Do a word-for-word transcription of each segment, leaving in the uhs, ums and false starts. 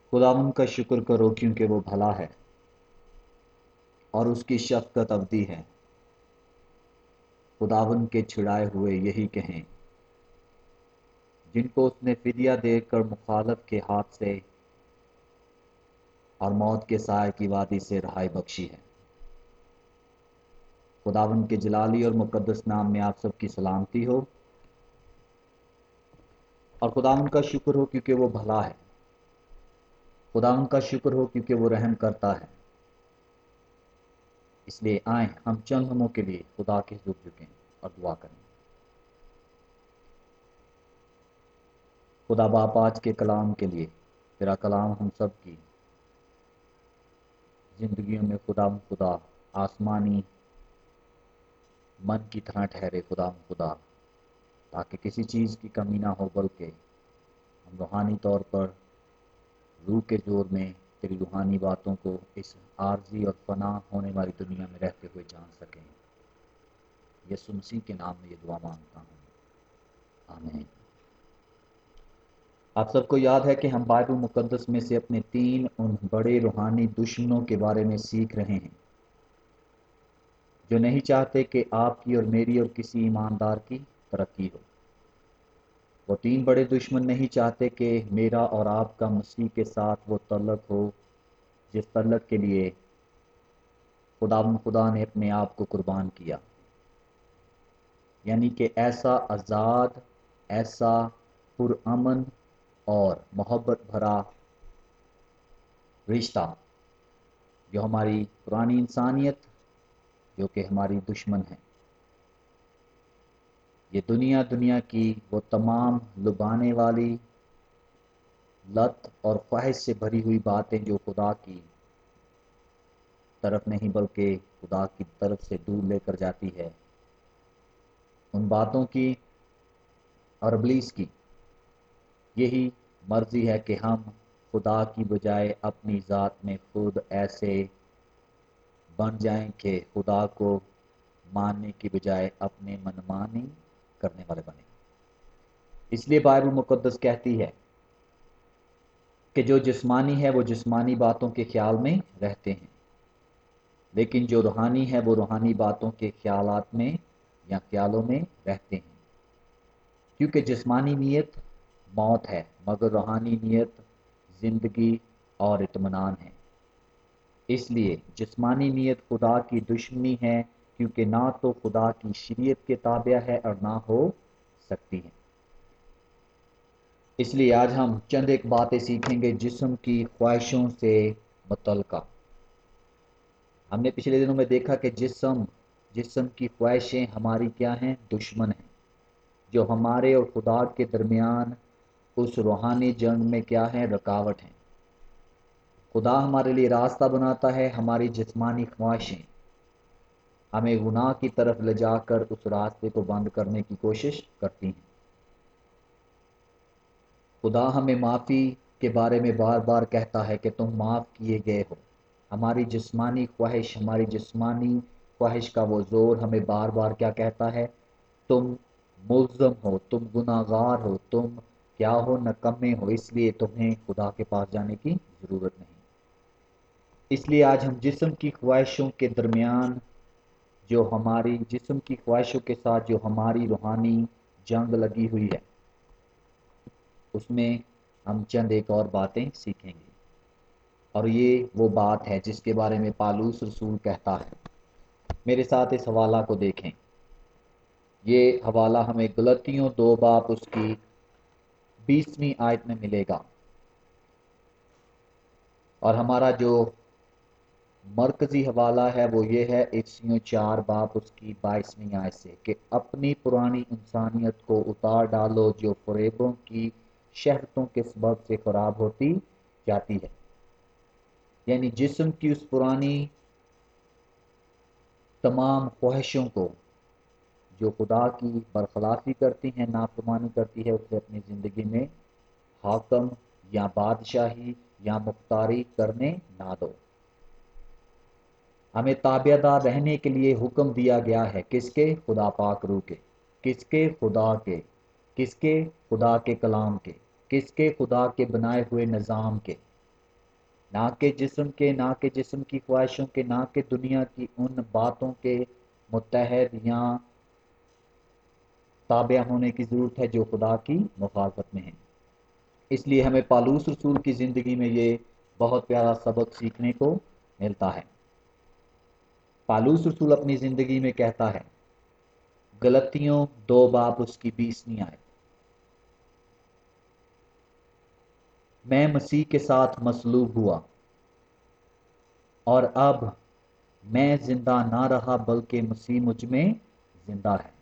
خداوند کا شکر کرو کیونکہ وہ بھلا ہے اور اس کی شفقت ابدی ہے۔ خداوند کے چھڑائے ہوئے یہی کہیں، جن کو اس نے فدیہ دے کر مخالف کے ہاتھ سے اور موت کے سائے کی وادی سے رہائی بخشی ہے۔ خداوند کے جلالی اور مقدس نام میں آپ سب کی سلامتی ہو، اور خداوند کا شکر ہو کیونکہ وہ بھلا ہے۔ خداوند کا شکر ہو کیونکہ وہ رحم کرتا ہے۔ اس لیے آئیں ہم چند لمحوں کے لیے خدا کے حضور جھکیں اور دعا کریں۔ خدا باپ آج کے کلام کے لیے تیرا کلام ہم سب کی زندگیوں میں خدا خدا آسمانی من کی طرح ٹھہرے خدا خدا، تاکہ کسی چیز کی کمی نہ ہو، بلکہ ہم روحانی طور پر روح کے زور میں تیری روحانی باتوں کو اس عارضی اور فنا ہونے والی دنیا میں رہتے ہوئے جان سکیں۔ یسوع مسیح کے نام میں یہ دعا مانگتا ہوں، آمین۔ آپ سب کو یاد ہے کہ ہم بائبل مقدس میں سے اپنے تین ان بڑے روحانی دشمنوں کے بارے میں سیکھ رہے ہیں جو نہیں چاہتے کہ آپ کی اور میری اور کسی ایماندار کی ترقی ہو۔ وہ تین بڑے دشمن نہیں چاہتے کہ میرا اور آپ کا مسیح کے ساتھ وہ تعلق ہو جس تعلق کے لیے خدا خدا نے اپنے آپ کو قربان کیا، یعنی کہ ایسا آزاد، ایسا پرامن اور محبت بھرا رشتہ جو ہماری پرانی انسانیت جو کہ ہماری دشمن ہے، یہ دنیا دنیا کی وہ تمام لبانے والی لت اور خواہش سے بھری ہوئی باتیں جو خدا کی طرف نہیں بلکہ خدا کی طرف سے دور لے کر جاتی ہے، ان باتوں کی اور ابلیس کی یہی مرضی ہے کہ ہم خدا کی بجائے اپنی ذات میں خود ایسے بن جائیں کہ خدا کو ماننے کی بجائے اپنے منمانی کرنے والے بنے۔ اس لیے بائبل مقدس کہتی ہے کہ جو جسمانی ہے وہ جسمانی باتوں کے خیال میں رہتے ہیں، لیکن جو روحانی ہے وہ روحانی باتوں کے خیالات میں یا خیالوں میں رہتے ہیں، کیونکہ جسمانی نیت موت ہے مگر روحانی نیت زندگی اور اطمینان ہے۔ اس لیے جسمانی نیت خدا کی دشمنی ہے، کیونکہ نہ تو خدا کی شریعت کے تابع ہے اور نہ ہو سکتی ہے۔ اس لیے آج ہم چند ایک باتیں سیکھیں گے جسم کی خواہشوں سے متعلقہ۔ ہم نے پچھلے دنوں میں دیکھا کہ جسم جسم کی خواہشیں ہماری کیا ہیں؟ دشمن ہیں، جو ہمارے اور خدا کے درمیان اس روحانی جنگ میں کیا ہے؟ رکاوٹ ہیں۔ خدا ہمارے لیے راستہ بناتا ہے، ہماری جسمانی خواہشیں ہمیں گناہ کی طرف لے جا کر اس راستے کو بند کرنے کی کوشش کرتی ہیں۔ خدا ہمیں معافی کے بارے میں بار بار کہتا ہے کہ تم معاف کیے گئے ہو۔ ہماری جسمانی خواہش ہماری جسمانی خواہش کا وہ زور ہمیں بار بار کیا کہتا ہے؟ تم ملزم ہو، تم گناہ گار ہو، تم کیا ہو؟ نکمے ہو، اس لیے تمہیں خدا کے پاس جانے کی ضرورت نہیں۔ اس لیے آج ہم جسم کی خواہشوں کے درمیان جو ہماری جسم کی خواہشوں کے ساتھ جو ہماری روحانی جنگ لگی ہوئی ہے، اس میں ہم چند ایک اور باتیں سیکھیں گے، اور یہ وہ بات ہے جس کے بارے میں پالوس رسول کہتا ہے۔ میرے ساتھ اس حوالہ کو دیکھیں۔ یہ حوالہ ہمیں غلطیوں دو باب اس کی بیسویں آیت میں ملے گا، اور ہمارا جو مرکزی حوالہ ہے وہ یہ ہے افسیوں چار باب اس کی بائیسویں آیت سے کہ اپنی پرانی انسانیت کو اتار ڈالو جو فریبوں کی شہوتوں کے سبب سے خراب ہوتی جاتی ہے۔ یعنی جسم کی اس پرانی تمام خواہشوں کو جو خدا کی برخلافی کرتی ہیں، نافرمانی کرتی ہے، اسے اپنی زندگی میں حاکم یا بادشاہی یا مختاری کرنے نہ دو۔ ہمیں تابع دار رہنے کے لیے حکم دیا گیا ہے، کس کے؟ خدا پاک روح کے۔ کس کے؟ خدا کے۔ کس کے؟ خدا کے کلام کے۔ کس کے؟ خدا کے بنائے ہوئے نظام کے۔ نہ کہ جسم کے، نہ کہ جسم کی خواہشوں کے، نہ کہ دنیا کی ان باتوں کے متحد یا تابع ہونے کی ضرورت ہے جو خدا کی مخالفت میں ہیں۔ اس لیے ہمیں پالوس رسول کی زندگی میں یہ بہت پیارا سبق سیکھنے کو ملتا ہے۔ پالوس رسول اپنی زندگی میں کہتا ہے، گلتیوں دو باب اس کی بیسویں آیت، میں مسیح کے ساتھ مصلوب ہوا اور اب میں زندہ نہ رہا بلکہ مسیح مجھ میں زندہ ہے،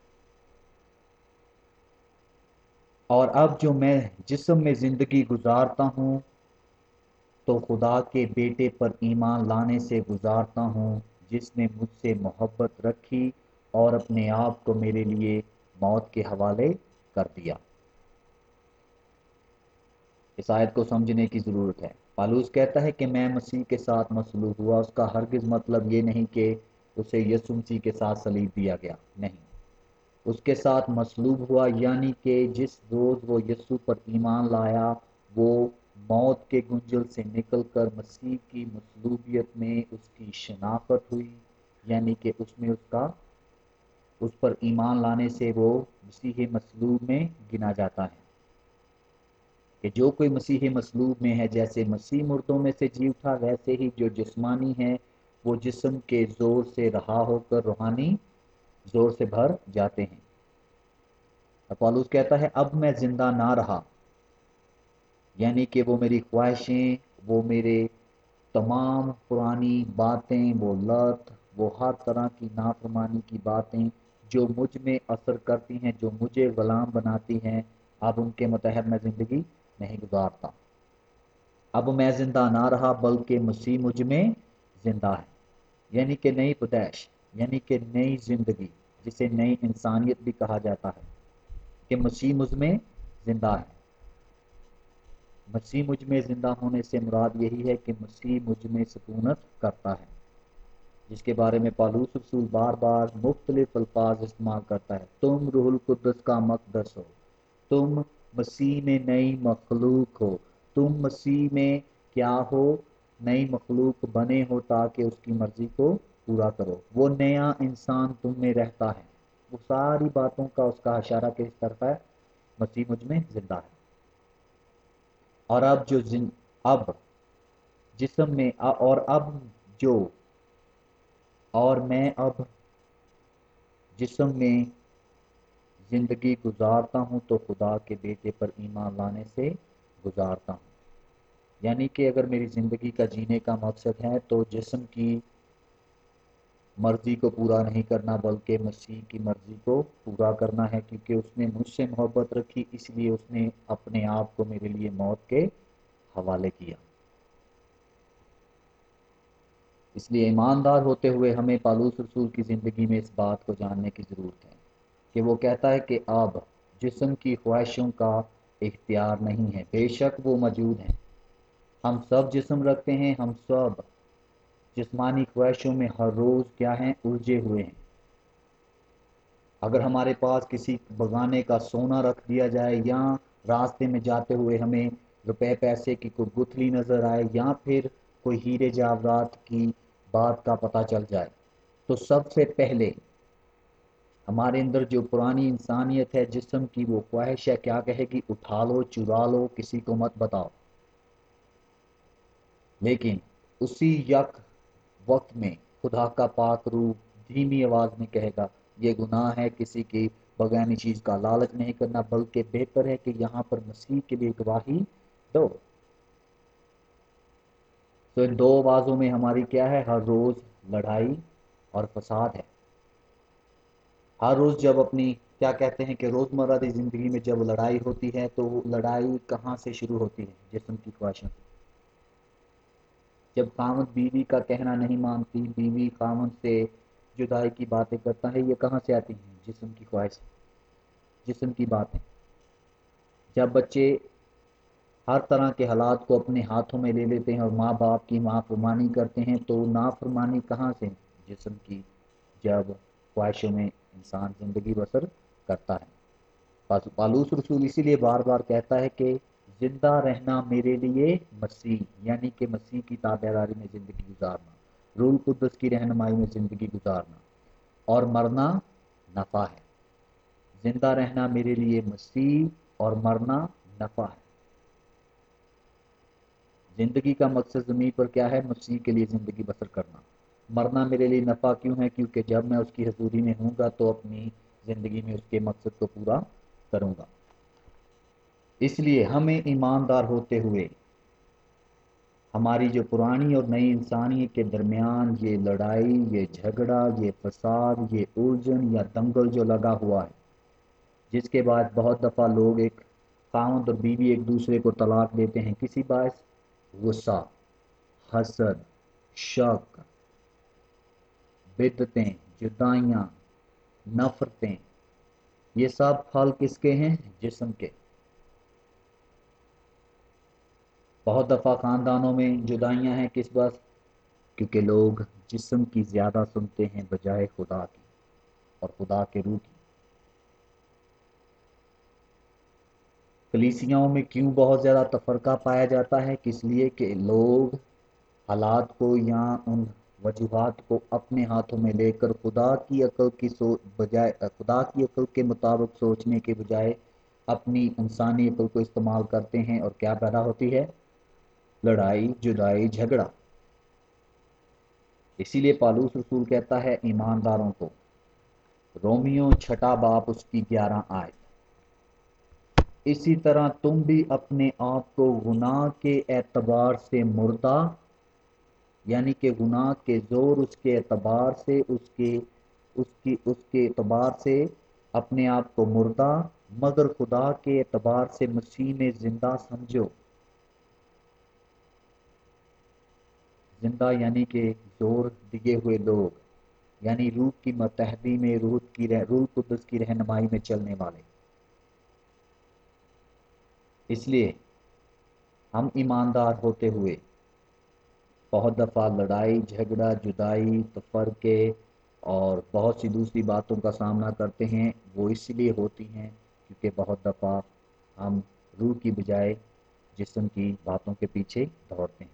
اور اب جو میں جسم میں زندگی گزارتا ہوں تو خدا کے بیٹے پر ایمان لانے سے گزارتا ہوں جس نے مجھ سے محبت رکھی اور اپنے آپ کو میرے لیے موت کے حوالے کر دیا۔ اس آیت کو سمجھنے کی ضرورت ہے۔ پالوس کہتا ہے کہ میں مسیح کے ساتھ مصلوب ہوا، اس کا ہرگز مطلب یہ نہیں کہ اسے یسوع مسیح کے ساتھ صلیب دیا گیا، نہیں، اس کے ساتھ مصلوب ہوا یعنی کہ جس روز وہ یسوع پر ایمان لایا وہ موت کے گنجل سے نکل کر مسیح کی مصلوبیت میں اس کی شناخت ہوئی، یعنی کہ اس میں اس کا اس پر ایمان لانے سے وہ مسیح مصلوب میں گنا جاتا ہے کہ جو کوئی مسیح مصلوب میں ہے، جیسے مسیح مردوں میں سے جی اٹھا ویسے ہی جو جسمانی ہے وہ جسم کے زور سے رہا ہو کر روحانی زور سے بھر جاتے ہیں۔ پالوس کہتا ہے اب میں زندہ نہ رہا، یعنی کہ وہ میری خواہشیں، وہ میرے تمام پرانی باتیں، وہ لت، وہ ہر طرح کی نافرمانی کی باتیں جو مجھ میں اثر کرتی ہیں، جو مجھے غلام بناتی ہیں، اب ان کے متحد میں زندگی نہیں گزارتا۔ اب میں زندہ نہ رہا بلکہ مسیح مجھ میں زندہ ہے، یعنی کہ نئی پیدائش، یعنی کہ نئی زندگی، جسے نئی انسانیت بھی کہا جاتا ہے کہ مسیح مجھ میں زندہ ہے۔ مسیح مجھ میں زندہ ہونے سے مراد یہی ہے کہ مسیح مجھ میں سکونت کرتا ہے، جس کے بارے میں پالوس رسول بار بار مختلف الفاظ استعمال کرتا ہے۔ تم روح القدس کا مقدس ہو، تم مسیح میں نئی مخلوق ہو، تم مسیح میں کیا ہو؟ نئی مخلوق بنے ہو تاکہ اس کی مرضی کو پورا کرو۔ وہ نیا انسان تم میں رہتا ہے۔ وہ ساری باتوں کا اس کا اشارہ کس طرف ہے؟ مسیح مجھ میں زندہ ہے۔ اور اب جو زن... اب جسم میں اور اب جو اور میں اب جسم میں زندگی گزارتا ہوں تو خدا کے بیٹے پر ایمان لانے سے گزارتا ہوں، یعنی کہ اگر میری زندگی کا جینے کا مقصد ہے تو جسم کی مرضی کو پورا نہیں کرنا بلکہ مسیح کی مرضی کو پورا کرنا ہے، کیونکہ اس نے مجھ سے محبت رکھی، اس لیے اس نے اپنے آپ کو میرے لیے موت کے حوالے کیا۔ اس لیے ایماندار ہوتے ہوئے ہمیں پالوس رسول کی زندگی میں اس بات کو جاننے کی ضرورت ہے کہ وہ کہتا ہے کہ اب جسم کی خواہشوں کا اختیار نہیں ہے، بے شک وہ موجود ہیں، ہم سب جسم رکھتے ہیں، ہم سب جسمانی خواہشوں میں ہر روز کیا ہیں؟ الجھے ہوئے ہیں۔ اگر ہمارے پاس کسی بگانے کا سونا رکھ دیا جائے یا راستے میں جاتے ہوئے ہمیں روپے پیسے کی کوئی گتھلی نظر آئے یا پھر کوئی ہیرے جواہرات کی بات کا پتہ چل جائے تو سب سے پہلے ہمارے اندر جو پرانی انسانیت ہے جسم کی وہ خواہش ہے کیا کہے گی؟ اٹھا لو، چرا لو، کسی کو مت بتاؤ۔ لیکن اسی یک وقت میں خدا کا پاک روح دھیمی آواز میں کہے گا یہ گناہ ہے، کسی کی بغانی چیز کا لالچ نہیں کرنا، بلکہ بہتر ہے کہ یہاں پر مسیح کے لیے گواہی دو۔ تو ان دو آوازوں میں ہماری کیا ہے؟ ہر روز لڑائی اور فساد ہے۔ ہر روز جب اپنی کیا کہتے ہیں کہ روزمرہ کی زندگی میں جب لڑائی ہوتی ہے تو وہ لڑائی کہاں سے شروع ہوتی ہے؟ جسم کی خواہشوں سے۔ جب خاوند بیوی کا کہنا نہیں مانتی، بیوی خاوند سے جدائی کی باتیں کرتا ہے، یہ کہاں سے آتی ہیں؟ جسم کی خواہش، جسم کی باتیں۔ جب بچے ہر طرح کے حالات کو اپنے ہاتھوں میں لے لیتے ہیں اور ماں باپ کی نافرمانی کرتے ہیں تو نافرمانی کہاں سے؟ جسم کی جب خواہشوں میں انسان زندگی بسر کرتا ہے۔ پالوس رسول اسی لیے بار بار کہتا ہے کہ زندہ رہنا میرے لیے مسیح یعنی کہ مسیح کی تابعداری میں زندگی گزارنا، روح القدس کی رہنمائی میں زندگی گزارنا، اور مرنا نفع ہے۔ زندہ رہنا میرے لیے مسیح اور مرنا نفع ہے۔ زندگی کا مقصد زمین پر کیا ہے؟ مسیح کے لیے زندگی بسر کرنا۔ مرنا میرے لیے نفع کیوں ہے؟ کیونکہ جب میں اس کی حضوری میں ہوں گا تو اپنی زندگی میں اس کے مقصد کو پورا کروں گا۔ اس لیے ہمیں ایماندار ہوتے ہوئے ہماری جو پرانی اور نئی انسانیت کے درمیان یہ لڑائی، یہ جھگڑا، یہ فساد، یہ الجھن یا دنگل جو لگا ہوا ہے، جس کے بعد بہت دفعہ لوگ ایک خاوند اور بیوی ایک دوسرے کو طلاق دیتے ہیں، کسی باعث غصہ، حسد، شک، بدعتیں، جدائیاں، نفرتیں، یہ سب پھل کس کے ہیں؟ جسم کے۔ بہت دفعہ خاندانوں میں جدائیاں ہیں، کس بات؟ کیونکہ لوگ جسم کی زیادہ سنتے ہیں بجائے خدا کی اور خدا کے روح کی۔ کلیسیاؤں میں کیوں بہت زیادہ تفرقہ پایا جاتا ہے؟ کس لیے کہ لوگ حالات کو یا ان وجوہات کو اپنے ہاتھوں میں لے کر خدا کی عقل کی سوچ بجائے خدا کی عقل کے مطابق سوچنے کے بجائے اپنی انسانی عقل کو استعمال کرتے ہیں، اور کیا پیدا ہوتی ہے؟ لڑائی، جدائی، جھگڑا۔ اسی لیے پالوس رسول کہتا ہے ایمانداروں کو، رومیو چھٹا باپ اس کی گیارہ آیت، اسی طرح تم بھی اپنے آپ کو گناہ کے اعتبار سے مردہ، یعنی کہ گناہ کے زور اس کے اعتبار سے اس کے اس کی اس کے اعتبار سے اپنے آپ کو مردہ مگر خدا کے اعتبار سے مسیح میں زندہ سمجھو۔ زندہ یعنی کہ زور دیے ہوئے لوگ، یعنی روح کی متحدی میں روح کی رہ روح قدس کی رہنمائی میں چلنے والے۔ اس لیے ہم ایماندار ہوتے ہوئے بہت دفعہ لڑائی، جھگڑا، جدائی، تفرقے اور بہت سی دوسری باتوں کا سامنا کرتے ہیں۔ وہ اس لیے ہوتی ہیں کیونکہ بہت دفعہ ہم روح کی بجائے جسم کی باتوں کے پیچھے دوڑتے ہیں۔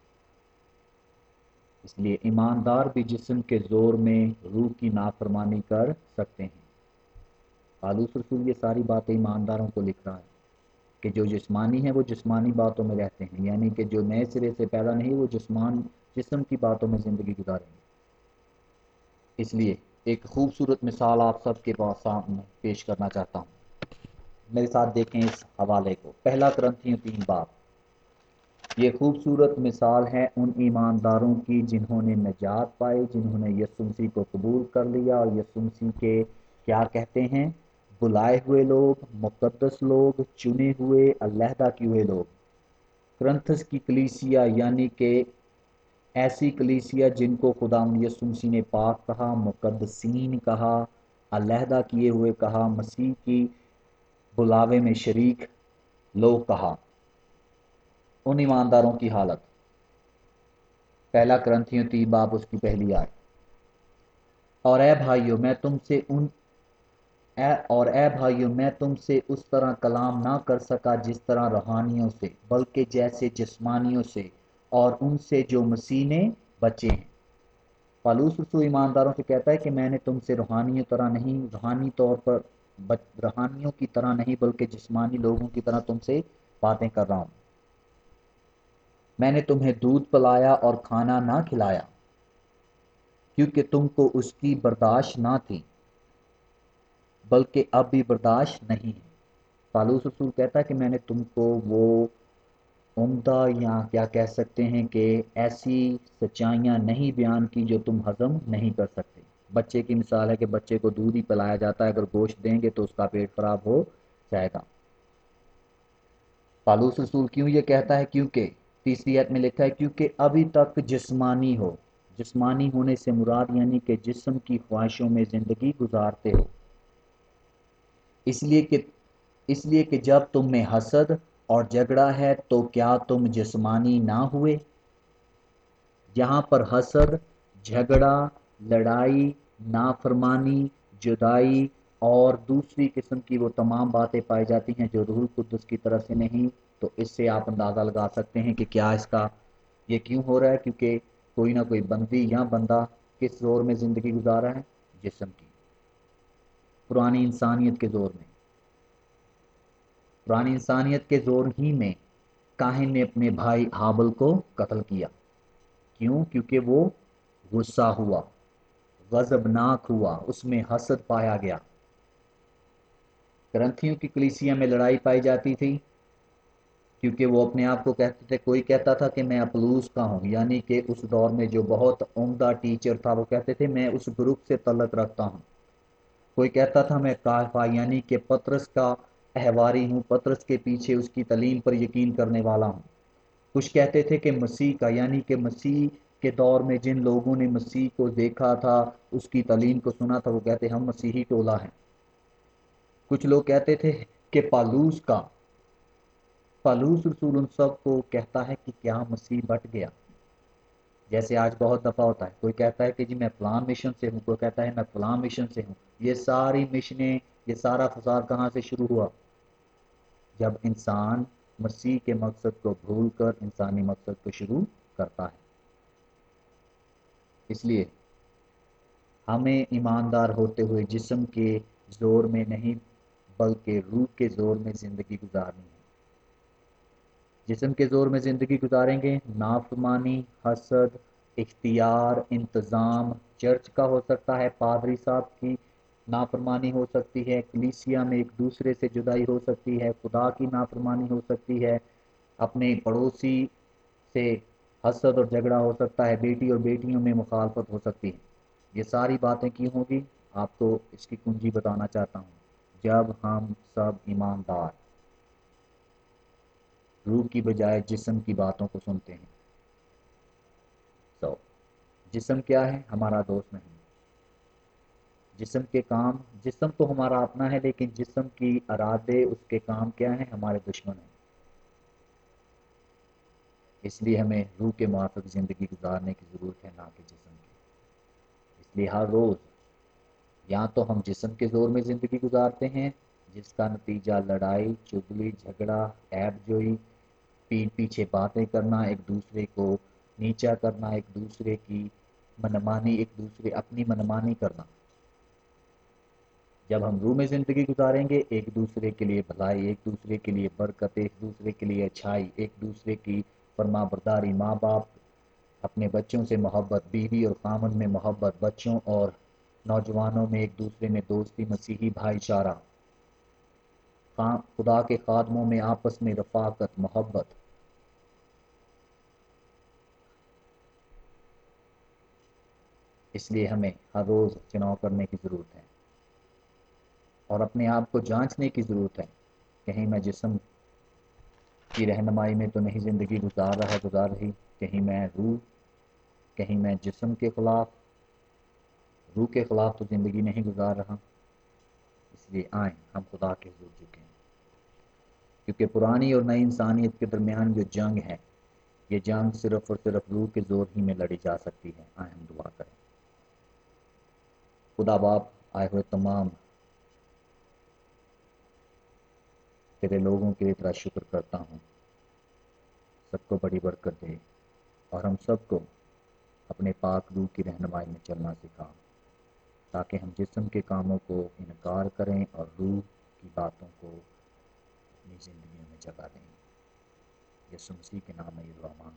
اس لیے ایماندار بھی جسم کے زور میں روح کی نافرمانی کر سکتے ہیں۔ پالوس رسول یہ ساری باتیں ایمانداروں کو لکھ رہا ہے کہ جو جسمانی ہیں وہ جسمانی باتوں میں رہتے ہیں، یعنی کہ جو نئے سرے سے پیدا نہیں وہ جسمان جسم کی باتوں میں زندگی گزاریں گے۔ اس لیے ایک خوبصورت مثال آپ سب کے پاس سامنے پیش کرنا چاہتا ہوں۔ میرے ساتھ دیکھیں اس حوالے کو، پہلا کرنتھیوں تین باب۔ یہ خوبصورت مثال ہے ان ایمانداروں کی جنہوں نے نجات پائی، جنہوں نے یسوع مسیح کو قبول کر لیا، اور یسوع مسیح کے کیا کہتے ہیں؟ بلائے ہوئے لوگ، مقدس لوگ، چنے ہوئے، علیحدہ کیے ہوئے لوگ۔ کرنتھس کی کلیسیا یعنی کہ ایسی کلیسیا جن کو خدا یسوع مسیح نے پاک کہا، مقدسین کہا، علیحدہ کیے ہوئے کہا، مسیح کی بلاوے میں شریک لوگ کہا۔ ان ایمانداروں کی حالت، پہلا کرنتھیوں تین باب اس کی پہلی آیت، اور اے بھائیو میں تم سے ان اے اور اے بھائیو میں تم سے اس طرح کلام نہ کر سکا جس طرح روحانیوں سے، بلکہ جیسے جسمانیوں سے، اور ان سے جو مسیح نے بچے ہیں۔ پالوس رسول ایمانداروں سے کہتا ہے کہ میں نے تم سے روحانی طرح نہیں روحانی طور پر روحانیوں کی طرح نہیں بلکہ جسمانی لوگوں کی طرح تم سے باتیں کر رہا ہوں۔ میں نے تمہیں دودھ پلایا اور کھانا نہ کھلایا کیونکہ تم کو اس کی برداشت نہ تھی، بلکہ اب بھی برداشت نہیں ہے۔ پالوس رسول کہتا ہے کہ میں نے تم کو وہ عمدہ یا کیا کہہ سکتے ہیں کہ ایسی سچائیاں نہیں بیان کی جو تم ہضم نہیں کر سکتے۔ بچے کی مثال ہے کہ بچے کو دودھ ہی پلایا جاتا ہے، اگر گوشت دیں گے تو اس کا پیٹ خراب ہو جائے گا۔ پالوس رسول کیوں یہ کہتا ہے؟ کیونکہ تیسری آیت میں لکھا ہے کیونکہ ابھی تک جسمانی ہو۔ جسمانی ہونے سے مراد یعنی کہ جسم کی خواہشوں میں زندگی گزارتے ہو، اس لیے کہ اس لیے کہ جب تم میں حسد اور جھگڑا ہے تو کیا تم جسمانی نہ ہوئے؟ یہاں پر حسد، جھگڑا، لڑائی، نافرمانی، جدائی اور دوسری قسم کی وہ تمام باتیں پائی جاتی ہیں جو روح القدس کی طرف سے نہیں، تو اس سے آپ اندازہ لگا سکتے ہیں کہ کیا اس کا یہ کیوں ہو رہا ہے، کیونکہ کوئی نہ کوئی بندی یا بندہ کس زور میں زندگی گزارا ہے، جسم کی، پرانی انسانیت کے زور میں۔ پرانی انسانیت کے زور ہی میں کاہن نے اپنے بھائی ہابل کو قتل کیا۔ کیوں؟ کیونکہ وہ غصہ ہوا، غضبناک ہوا، اس میں حسد پایا گیا۔ کرنتھیوں کی کلیسیا میں لڑائی پائی جاتی تھی کیونکہ وہ اپنے آپ کو کہتے تھے، کوئی کہتا تھا کہ میں اپلوس کا ہوں، یعنی کہ اس دور میں جو بہت عمدہ ٹیچر تھا وہ کہتے تھے میں اس گروپ سے تعلق رکھتا ہوں۔ کوئی کہتا تھا میں کافا یعنی کہ پطرس کا احواری ہوں، پطرس کے پیچھے اس کی تعلیم پر یقین کرنے والا ہوں۔ کچھ کہتے تھے کہ مسیح کا، یعنی کہ مسیح کے دور میں جن لوگوں نے مسیح کو دیکھا تھا، اس کی تعلیم کو سنا تھا، وہ کہتے ہم مسیحی ٹولہ ہیں۔ کچھ لوگ کہتے تھے کہ پالوس کا، پالوس رسول ان سب کو کہتا ہے کہ کیا مسیح بٹ گیا؟ جیسے آج بہت دفعہ ہوتا ہے، کوئی کہتا ہے کہ جی میں فلاں مشن سے ہوں، کوئی کہتا ہے میں فلاں مشن سے ہوں۔ یہ ساری مشنیں، یہ سارا فساد کہاں سے شروع ہوا؟ جب انسان مسیح کے مقصد کو بھول کر انسانی مقصد کو شروع کرتا ہے۔ اس لیے ہمیں ایماندار ہوتے ہوئے جسم کے زور میں نہیں بلکہ روح کے زور میں زندگی گزارنی ہے۔ جسم کے زور میں زندگی گزاریں گے، نافرمانی، حسد، اختیار، انتظام، چرچ کا ہو سکتا ہے، پادری صاحب کی نافرمانی ہو سکتی ہے، کلیسیا میں ایک دوسرے سے جدائی ہو سکتی ہے، خدا کی نافرمانی ہو سکتی ہے، اپنے پڑوسی سے حسد اور جھگڑا ہو سکتا ہے، بیٹی اور بیٹیوں میں مخالفت ہو سکتی ہے۔ یہ ساری باتیں کیوں ہوگی؟ آپ کو اس کی کنجی بتانا چاہتا ہوں۔ جب ہم سب ایماندار روح کی بجائے جسم کی باتوں کو سنتے ہیں۔ تو جسم کیا ہے؟ ہمارا دوست نہیں۔ جسم کے کام، جسم تو ہمارا اپنا ہے، لیکن جسم کی ارادے، اس کے کام کیا ہیں؟ ہمارے دشمن ہیں۔ اس لیے ہمیں روح کے موافق زندگی گزارنے کی ضرورت ہے، نہ کہ جسم کی۔ اس لیے ہر روز یا تو ہم جسم کے زور میں زندگی گزارتے ہیں، جس کا نتیجہ لڑائی، چغلی، جھگڑا، عیب جوئی، پیٹ پیچھے باتیں کرنا، ایک دوسرے کو نیچا کرنا، ایک دوسرے کی منمانی، ایک دوسرے اپنی منمانی کرنا۔ جب ہم روح میں زندگی گزاریں گے، ایک دوسرے کے لیے بھلائی، ایک دوسرے کے لیے برکت، ایک دوسرے کے لیے اچھائی، ایک دوسرے کی فرما برداری، ماں باپ اپنے بچوں سے محبت، بیوی اور خامن میں محبت، بچوں اور نوجوانوں میں ایک دوسرے میں دوستی، مسیحی بھائی چارہ، خدا کے خادموں میں آپس میں رفاقت، محبت۔ اس لیے ہمیں ہر روز چناؤ کرنے کی ضرورت ہے اور اپنے آپ کو جانچنے کی ضرورت ہے، کہیں میں جسم کی رہنمائی میں تو نہیں زندگی گزار رہا گزار رہی، کہیں میں روح، کہیں میں جسم کے خلاف، روح کے خلاف تو زندگی نہیں گزار رہا۔ اس لیے آئیں ہم خدا کے حضور جھکیں، کیونکہ پرانی اور نئی انسانیت کے درمیان جو جنگ ہے، یہ جنگ صرف اور صرف روح کے زور ہی میں لڑی جا سکتی ہے۔ آئیں ہم دعا کریں۔ خدا باپ، آئے ہوئے تمام تیرے لوگوں کے لیے تیرا شکر کرتا ہوں، سب کو بڑی برکت دے اور ہم سب کو اپنے پاک روح کی رہنمائی میں چلنا سکھا، تاکہ ہم جسم کے کاموں کو انکار کریں اور روح کی باتوں کو اپنی زندگیوں میں جگہ دیں۔ یسوع مسیح کے نام میں یہ دعا مانگ